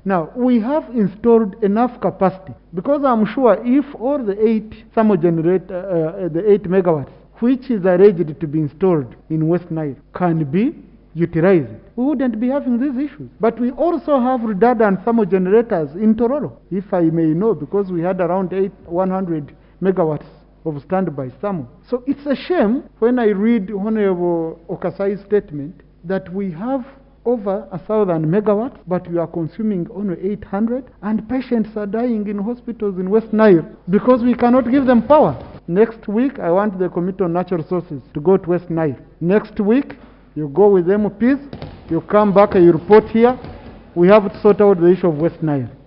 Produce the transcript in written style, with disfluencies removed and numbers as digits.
Now, we have installed enough capacity because I'm sure if all the 8 the 8 megawatts which is alleged to be installed in West Nile can be utilized, we wouldn't be having these issues. But we also have redundant thermal generators in Tororo, if I may know, because we had around 100 megawatts of standby thermal. So it's a shame when I read Honorable Okasai's statement that we have over 1,000 megawatts, but we are consuming only 800, and patients are dying in hospitals in West Nile because we cannot give them power. Next week, I want the Committee on Natural Resources to go to West Nile. Next week, you go with MPs, you come back and you report here. We have to sort out the issue of West Nile.